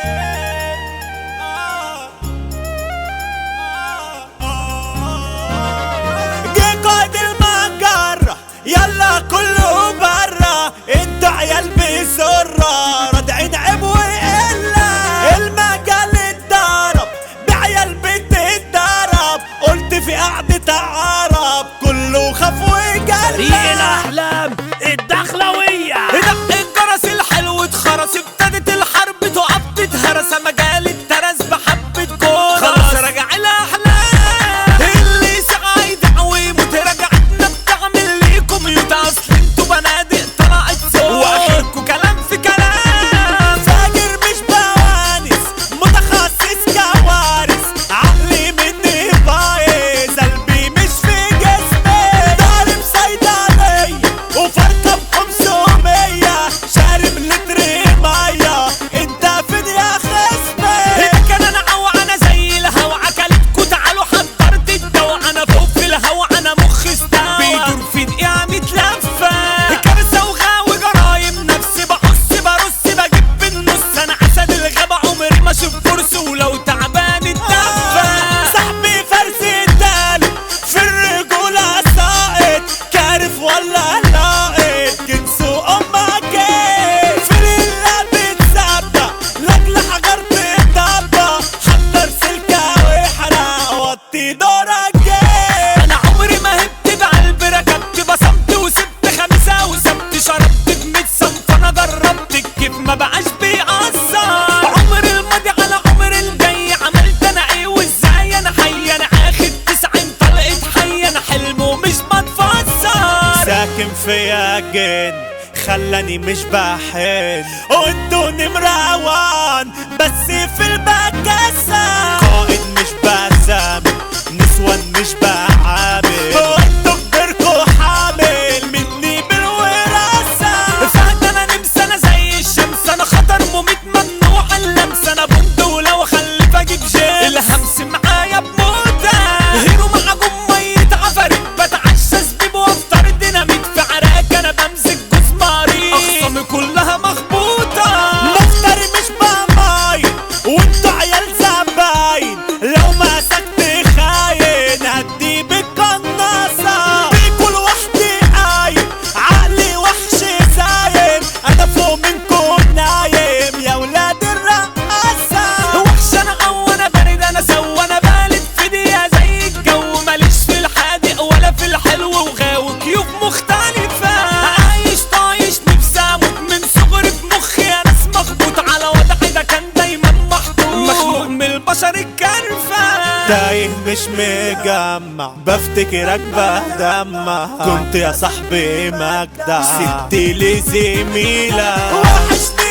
جه قائد المجرة يلا كله برا، انتوا عيال بسرة رادعين عيب وقلة. المجال اتضرب بعيال بتتضرب، قلت في قعدة عرب كله خاف وجلة. فريق الأحلام الدخلوية دق الجرس الحلو اتخرس، ابتدت الحرب تقف تتهرس، مجال الترس بحبة كورة خلاص راجع الأحلام. اللي سعى يدعو يموت، رجعتنا بتعمل ليكم ميوت، أصل انتوا بنادق طلعت صوت وآخركوا كلام في كلام. فاجر مش بوانس متخصص كوارث، عقلي مني بايظ قلبي مش في جسمي، ضارب صيدلية وفرقة ب500، شارب لتر مية انت فين يا خصمي. هيك انا عوع انا زي الهوا، اكلتكوا تعالوا حضرت الدوا، انا فوق في الهوا انا مخي استوى بيدور في دقيقة 100 لفة. كارثة وغاوي جرايم نفسي، بقص برص بجيب بالنص، انا اسد الغابة عمري ما اشوف فرس، ولو تعبان اتدفى. صاحبي فرس الدالي في الرجولة ساقط، كارف ولا لاقط جنسه امك ايه. في الليلة بتسبق لاجل حجر بتطبق، حضر سلكة واحرق وطي دورك ايه. انا عمري ما هبت بقلب، ركبت بصمت وسبت خمسة وسبت، شربت ب100 صنف، انا جربت الكيف ما بقاش بيأثر. عمر الماضي على عمر الجاي، عملت انا ايه وازاي انا حي، انا اخد 90 طلقت حي، انا حلم ومش بتفسر. ساكن فيا جن خلاني مش بحن، وانتوا نمرة وان بس في البكاسة، قائد مش بسامي نسوان مش بعامل، وانتوا كبركوا حامل مني بالوراثة. فهد انا نمس انا زي الشمس، انا خطر مميت ممنوع اللمس، انا بومب ولو خلف اجيب جيمس، الهمس معايا بموتة، هيرو معاكم ميت عفاريت، بتعشى زبيب وافطر ديناميت، في عراك انا بمسك جوز مريض، اخصامي كلها مخبوطة، مفتري مش بماين وانتوا عيال زباين، لو مسكت خاين هدي بالقناصة، بيكوا لوحدي قايم عقلي وحش زايم، انا فوق منكم نايم يا ولاد الرقاصة. وحش انا او انا بارد انا سوا، انا بالد في دقيقة زي الجو، ماليش في الحادق ولا في الحلو، وغاوي كيوف مختلفة، عايش طايش نفسي اموت من صغري في مخي، يا ناس مخبوط على وضعي ده كان دايما محطوط، مخنوق من البشر الكرفة، تايه مش مجمع بفتكرك بهدمع، كنت يا صاحبي مجدع سبت لي زميلة، وحشني